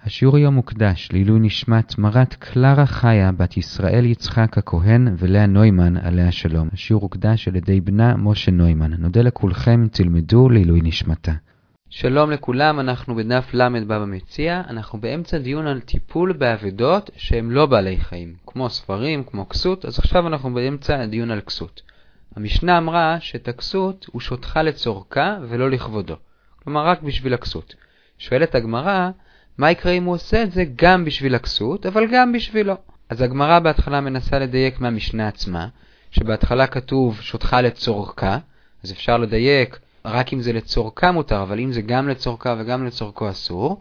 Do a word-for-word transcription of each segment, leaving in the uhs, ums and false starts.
השיעור היום מוקדש לעילוי נשמת מרת קלרה חיה בת ישראל יצחק הכהן ולאה נוימן עליה שלום. השיעור הוקדש על ידי בנה משה נוימן. נודה לכולכם, תלמדו לעילוי נשמתה. שלום לכולם, אנחנו בדף למד בבא מציע. אנחנו באמצע דיון על טיפול באבדות שהם לא בעלי חיים, כמו ספרים, כמו כסות. אז עכשיו אנחנו באמצע הדיון על כסות. המשנה אמרה שאת הכסות הוא שותך לצורכה ולא לכבודו, כלומר רק בשביל הכסות. שואלת הגמרא, מה יקרה אם הוא עושה את זה גם בשביל הכסות, אבל גם בשבילו? אז הגמרא בהתחלה מנסה לדייק מהמשנה עצמה, שבהתחלה כתוב שותך לצורכה, אז אפשר לדייק רק אם זה לצורכה מותר, אבל אם זה גם לצורכה וגם לצורכו אסור.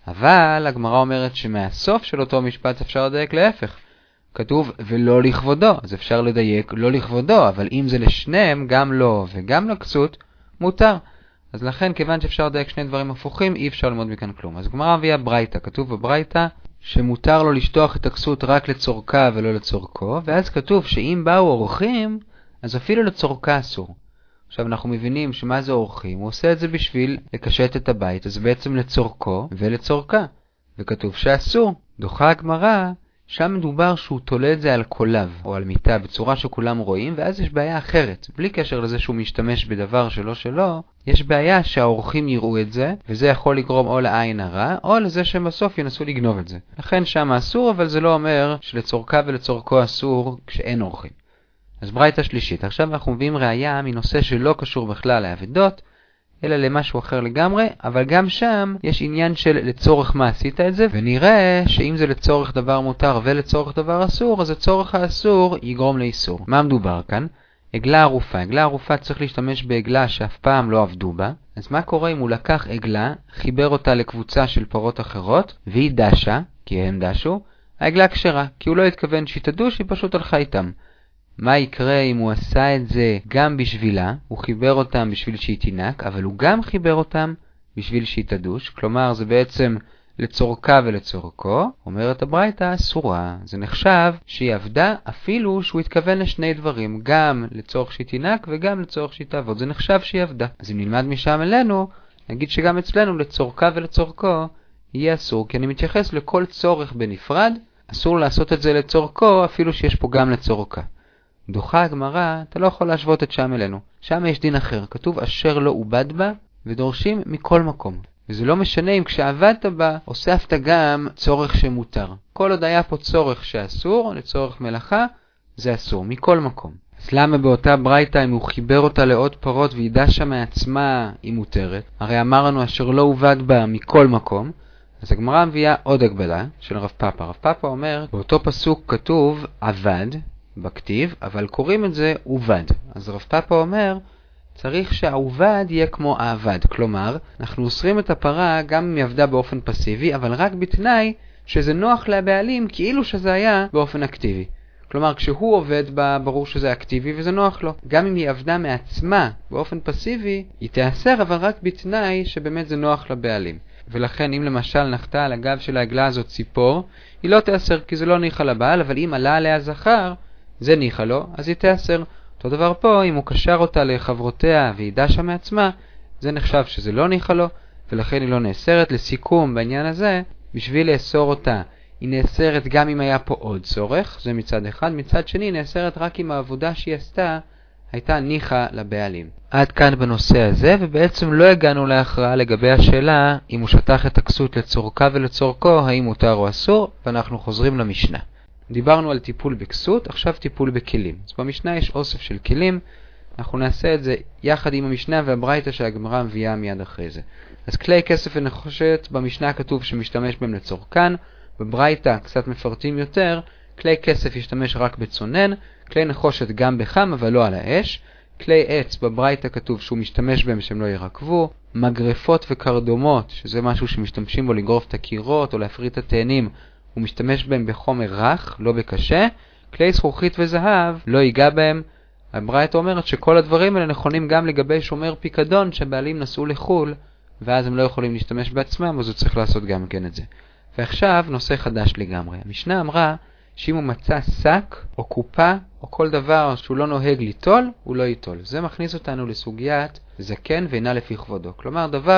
אבל הגמרא אומרת שמהסוף של אותו משפט אפשר לדייק להפך. כתוב ולא לכבודו, אז אפשר לדייק לא לכבודו, אבל אם זה לשניהם, גם לו וגם לכסות, מותר. אז לכן, כיוון שאפשר לדייק שני דברים הפוכים, אי אפשר ללמוד מכאן כלום. אז גמרא מביאה ברייתא, כתוב בברייתא שמותר לו לשטוח את הכסות רק לצורכה ולא לצורכו, ואז כתוב שאם באו אורחים, אז אפילו לצורכה אסור. עכשיו אנחנו מבינים שמה זה אורחים, הוא עושה את זה בשביל לקשט את הבית, אז בעצם לצורכו ולצורכה. וכתוב שאסור. דוחה הגמרא, שם מדובר שהוא תולה את זה על קולב או על מיטה בצורה שכולם רואים, ואז יש בעיה אחרת. בלי קשר לזה שהוא משתמש בדבר שלא שלו, יש בעיה שהאורחים יראו את זה, וזה יכול לגרום או לעין הרע, או לזה שהם בסוף ינסו לגנוב את זה. לכן שם אסור, אבל זה לא אומר שלצורכה ולצורכו אסור כשאין אורחים. אז ברייתא שלישית. עכשיו אנחנו מביאים ראיה מנושא שלא קשור בכלל לאבדות, אלא למשהו אחר לגמרי, אבל גם שם יש עניין של לצורך מה עשית את זה, ונראה שאם זה לצורך דבר מותר ולצורך דבר אסור, אז הצורך האסור יגרום לאיסור. מה מדובר כאן? עגלה ערופה. עגלה ערופה צריך להשתמש בעגלה שאף פעם לא עבדו בה. אז מה קורה אם הוא לקח עגלה, חיבר אותה לקבוצה של פרות אחרות, והיא דשה, כי הם דשו, העגלה כשרה, כי הוא לא התכוון שהיא תדוש, היא פשוט הלכה איתם. מה יקרה אם הוא עשה את זה גם בשבילה? הוא חיבר אותם בשביל שהיא תינק, אבל הוא גם חיבר אותם בשביל שהיא תדוש. כלומר, זה בעצם לצורכה ולצורכו. אומרת הברייתא, אסורה. זה נחשב שהיא עבדה אפילו שהוא התכוון לשני דברים, גם לצורך שהיא תינק וגם לצורך שהיא תעבוד. זה נחשב שהיא עבדה. אז אם נלמד משם אלינו, נגיד שגם אצלנו לצורכה ולצורכו יהיה אסור, כי אני מתייחס לכל צורך בנפרד. אסור לעשות את זה לצורכו אפילו שיש פה גם לצורכה. דוחה הגמרא, אתה לא יכול להשוות את שם אלינו. שם יש דין אחר, כתוב אשר לא עובד בה, ודורשים מכל מקום. וזה לא משנה אם כשעבדת בה, הוספת גם צורך שמותר. כל עוד היה פה צורך שאסור, לצורך מלאכה, זה אסור, מכל מקום. אז למה באותה ברייתא, אם הוא חיבר אותה לעוד פרות וידע שם מעצמה, היא מותרת? הרי אמרנו אשר לא עובד בה מכל מקום. אז הגמרא מביאה עוד הגבלה של רב פאפא. רב פאפא אומר, באותו פסוק כתוב עבד, בכתיב, אבל קוראים את זה עובד. אז רב פאפא אומר, צריך שהעובד יהיה כמו העבד. כלומר, אנחנו אוסרים את הפרה גם אם היא עבדה באופן פסיבי, אבל רק בתנאי שזה נוח לבעלים כאילו שזה היה באופן אקטיבי. כלומר, כשהוא עובד בה, ברור שזה אקטיבי וזה נוח לו. גם אם היא עבדה מעצמה באופן פסיבי, היא תאסר, אבל רק בתנאי שבאמת זה נוח לבעלים. ולכן אם למשל נחתה על הגב של העגלה הזאת ציפור, היא לא תאסר כי זה לא ניחה לבעל, אבל אם עלה עליה זכר, זה ניחה לו, אז היא תאסר. אותו דבר פה, אם הוא קשר אותה לחברותיה והיא דשה מעצמה, זה נחשב שזה לא ניחה לו, ולכן היא לא נאסרת. לסיכום בעניין הזה, בשביל לאסור אותה, היא נאסרת גם אם היה פה עוד צורך, זה מצד אחד. מצד שני, היא נאסרת רק אם העבודה שהיא עשתה הייתה ניחה לבעלים. עד כאן בנושא הזה, ובעצם לא הגענו להכרעה לגבי השאלה אם הוא שטח את הכסות לצורכה ולצורכו, האם מותר או אסור, ואנחנו חוזרים למשנה. דיברנו על טיפול בכסות, עכשיו טיפול בכלים. אז במשנה יש אוסף של כלים, אנחנו נעשה את זה יחד עם המשנה והברייתא שהגמרא מביאה מיד אחרי זה. אז כלי כסף ונחושת, במשנה כתוב שמשתמש בהם לצורכן, בברייתא קצת מפרטים יותר, כלי כסף ישתמש רק בצונן, כלי נחושת גם בחם אבל לא על האש, כלי עץ בברייתא כתוב שהוא משתמש בהם שהם לא ירקבו, מגרפות וקרדומות, שזה משהו שמשתמשים בו לגרוף את הקירות או להפריד את התאנים, הוא משתמש בהם בחומר רך, לא בקשה. כלי זכוכית וזהב, לא ייגע בהם. הברייתא אומרת שכל הדברים האלה נכונים גם לגבי שומר פיקדון שהבעלים נסעו לחול, ואז הם לא יכולים להשתמש בעצמם, אז הוא צריך לעשות גם כן את זה. ועכשיו נושא חדש לגמרי. המשנה אמרה שאם הוא מצא שק או קופה או כל דבר שהוא לא נוהג ליטול, הוא לא ייטול. זה מכניס אותנו לסוגיית זקן ואינה לפי כבודו. כלומר, דבר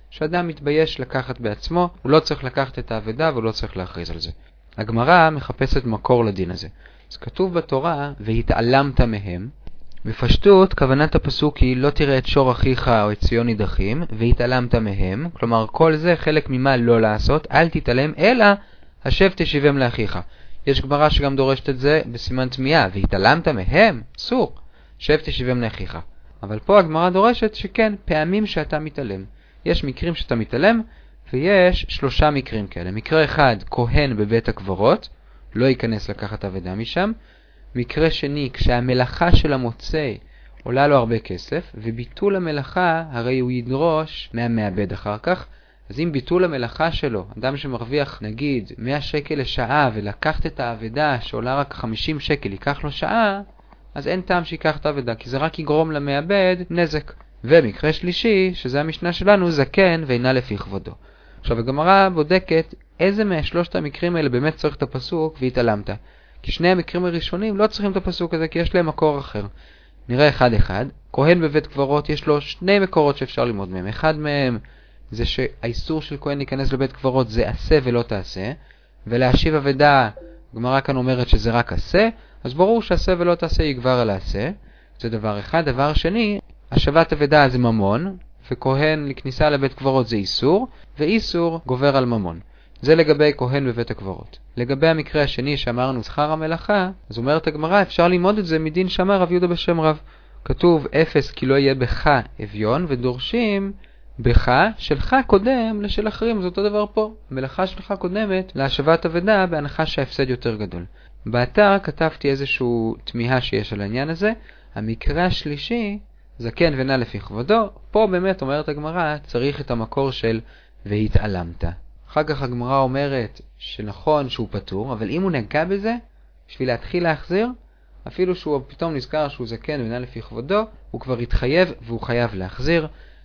שאדם מתבייש לקחת בעצמו, הוא לא צריך לקחת את האבדה והוא לא צריך להכריז על זה. הגמרא מחפשת מקור לדין הזה. אז כתוב בתורה, והתעלמת מהם. בפשטות, כוונת הפסוק היא לא תראה את שור אחיך או את ציון נידחים, והתעלמת מהם. כלומר, כל זה חלק ממה לא לעשות, אל תתעלם, אלא השב תשיבם לאחיך. יש גמרא שגם דורשת את זה בסימן תמיהה, והתעלמת מהם, אסור, שב תשיבם לאחיך. אבל פה הגמרא דורשת שכן, פעמים שאתה מתעלם. יש מקרים שאתה מתעלם, ויש שלושה מקרים כאלה. מקרה אחד, כהן בבית הקברות, לא ייכנס לקחת אבדה משם. מקרה שני, כשהמלאכה של המוצא עולה לו הרבה כסף, וביטול המלאכה הרי הוא ידרוש מהמעבד אחר כך. אז אם ביטול המלאכה שלו, אדם שמרוויח נגיד מאה שקל לשעה ולקחת את האבדה שעולה רק חמישים שקל, ייקח לו שעה, אז אין טעם שיקח את האבדה, כי זה רק יגרום למעבד נזק. ומקרה שלישי, שזה המשנה שלנו, זקן ואינה לפי כבודו. עכשיו הגמרא בודקת איזה מהשלושת המקרים האלה באמת צריך את הפסוק והתעלמת. כי שני המקרים הראשונים לא צריכים את הפסוק הזה, כי יש להם מקור אחר. נראה אחד אחד. כהן בבית קברות יש לו שני מקורות שאפשר ללמוד מהם. אחד מהם זה שהאיסור של כהן להיכנס לבית קברות זה עשה ולא תעשה, ולהשיב אבדה, הגמרא כאן אומרת שזה רק עשה, אז ברור שעשה ולא תעשה יגבר על העשה. זה דבר אחד. דבר שני, השבת אבדה זה ממון, וכהן לכניסה לבית קברות זה איסור, ואיסור גובר על ממון. זה לגבי כהן בבית הקברות. לגבי המקרה השני שאמרנו שכר המלאכה, אז אומרת הגמרא, אפשר ללמוד את זה מדין שמע רב יהודה בשם רב. כתוב אפס כי לא יהיה בך אביון, ודורשים בך שלך קודם לשל אחרים. זה אותו דבר פה. המלאכה שלך קודמת להשבת אבדה בהנחה שההפסד יותר גדול. באתר כתבתי איזשהו תמיהה שיש על העניין הזה. המקרה השלישי, זקן ואינה לפי כבודו, פה באמת אומרת הגמרא, צריך את המקור של והתעלמת. אחר כך הגמרא אומרת שנכון שהוא פטור, אבל אם הוא נגע בזה, בשביל להתחיל להחזיר, אפילו שהוא פתאום נזכר שהוא זקן ואינה לפי כבודו, הוא כבר התחייב והוא חייב להחזיר.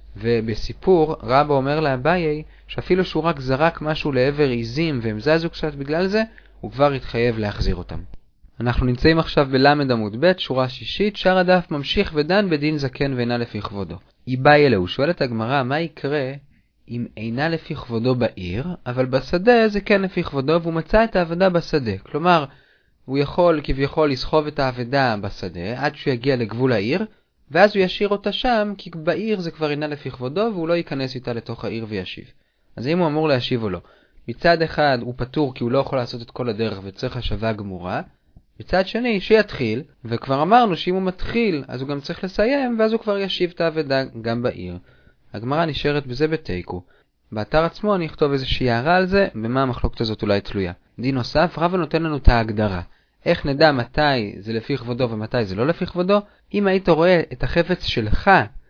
ובסיפור רבא אומר לאביי שאפילו שהוא רק זרק משהו לעבר עיזים והם זזו קצת בגלל זה, הוא כבר התחייב להחזיר אותם. אנחנו נמצאים עכשיו בלמד עמוד ב', שורה שישית, שאר הדף ממשיך ודן בדין זקן ואינה לפי כבודו. איבאי אלו, הוא שואל את הגמרא, מה יקרה אם אינה לפי כבודו בעיר, אבל בשדה זה כן לפי כבודו, והוא מצא את העבדה בשדה. כלומר, הוא יכול כביכול לסחוב את העבדה בשדה עד שהוא יגיע לגבול העיר, ואז הוא ישאיר אותה שם, כי בעיר זה כבר אינה לפי כבודו, והוא לא ייכנס איתה לתוך העיר וישיב. אז אם הוא אמור להשיב או לא, מצד אחד הוא פטור כי הוא לא יכול לעשות את כל הדרך וצריך השבה גמורה, מצד שני שיתחיל, וכבר אמרנו שאם הוא מתחיל אז הוא גם צריך לסיים, ואז הוא כבר ישיב את העבדה גם בעיר. הגמרא נשארת בזה בתיקו. באתר עצמו אני אכתוב איזושהי הערה על זה, במה המחלוקת הזאת אולי תלויה. דין נוסף, רבא נותן לנו את ההגדרה. איך נדע מתי זה לפי כבודו ומתי זה לא לפי כבודו? אם היית רואה את החפץ שלך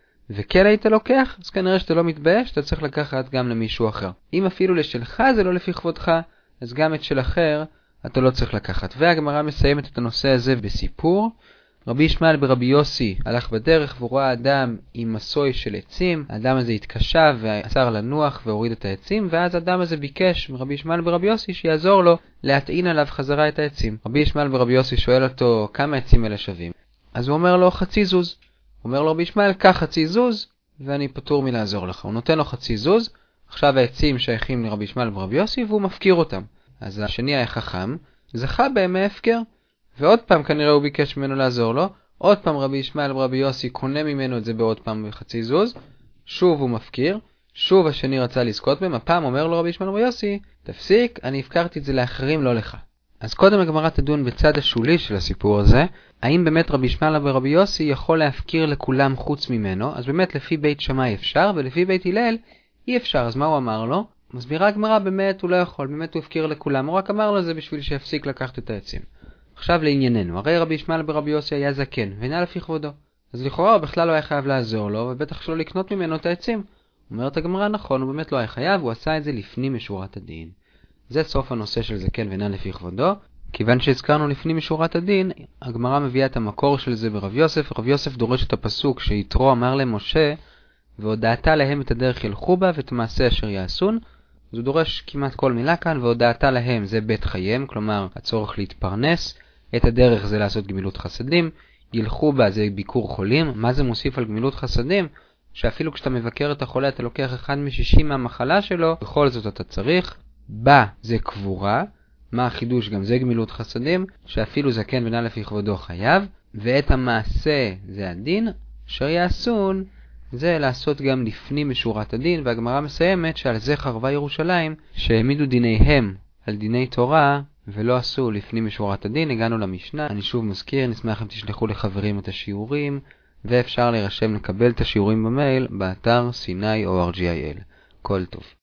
וכן היית לוקח, אז כנראה שאתה לא מתבייש, אתה צריך לקחת גם למישהו אחר. אם אפילו לשלך זה לא לפי כבודך, אז גם את של אחר אתה לא צריך לקחת. והגמרא מסיימת את הנושא הזה בסיפור. רבי ישמעאל ברבי יוסי הלך בדרך והוא ראה אדם עם מסוי של עצים. האדם הזה התקשה ועצר לנוח והוריד את העצים, ואז האדם הזה ביקש מרבי ישמעאל ברבי יוסי שיעזור לו להטעין עליו חזרה את העצים. רבי ישמעאל ברבי יוסי שואל אותו כמה עצים אלה שווים. אז הוא אומר לו חצי זוז. הוא אומר לו רבי ישמעאל, קח חצי זוז ואני פטור מלעזור לך. הוא נותן לו חצי זוז. עכשיו העצים שייכים לרבי ישמעאל ברבי יוסי והוא מפקיר אותם. אז השני היה חכם, זכה בימי הפקר, ועוד פעם כנראה הוא ביקש ממנו לעזור לו. עוד פעם רבי ישמעאל ברבי יוסי קונה ממנו את זה בעוד פעם בחצי זוז. שוב הוא מפקיר, שוב השני רצה לזכות בהם. הפעם אומר לו רבי ישמעאל ברבי יוסי, תפסיק, אני הפקרתי את זה לאחרים, לא לך. אז קודם הגמרא תדון בצד השולי של הסיפור הזה, האם באמת רבי ישמעאל ברבי יוסי יכול להפקיר לכולם חוץ ממנו. אז באמת לפי בית שמאי אפשר, ולפי בית הלל אי אפשר. אז מה הוא אמר לו? מסבירה הגמרא, באמת הוא לא יכול, באמת הוא הפקיר לכולם, הוא רק אמר לו זה בשביל שיפסיק לקחת את העצים. עכשיו לענייננו, הרי רבי ישמעאל ברבי יוסי היה זקן ואינה לפי כבודו, אז לכאורה הוא בכלל לא היה חייב לעזור לו, ובטח שלא לקנות ממנו את העצים. אומרת הגמרא, נכון, הוא באמת לא היה חייב, הוא עשה את זה לפנים משורת הדין. זה סוף הנושא של זקן ואינה לפי כבודו. כיוון שהזכרנו לפנים משורת הדין, הגמרא מביאה את המקור של זה ברב יוסף. רב יוסף דורש את הפסוק שיתרו אמר למשה, והודעת להם את הדרך ילכו בה ואת מעשה אשר יעשון. אז הוא דורש כמעט כל מילה כאן, והודעת להם זה בית חיים, כלומר הצורך להתפרנס. את הדרך זה לעשות גמילות חסדים. ילכו בה זה ביקור חולים. מה זה מוסיף על גמילות חסדים? שאפילו כשאתה מבקר את החולה אתה לוקח אחד משישים מהמחלה שלו, בכל זאת אתה צריך. בא זה קבורה. מה החידוש? גם זה גמילות חסדים, שאפילו זקן ונעל לפי כבודו חייב. ואת המעשה זה הדין, אשר יעשון זה לעשות גם לפנים משורת הדין. והגמרא מסיימת שעל זה חרבה ירושלים, שהעמידו דיניהם על דיני תורה ולא עשו לפנים משורת הדין. הגענו למשנה. אני שוב מזכיר, נשמח אם תשלחו לחברים את השיעורים, ואפשר להירשם לקבל את השיעורים במייל באתר סיני או אר ג'י איי אל. כל טוב.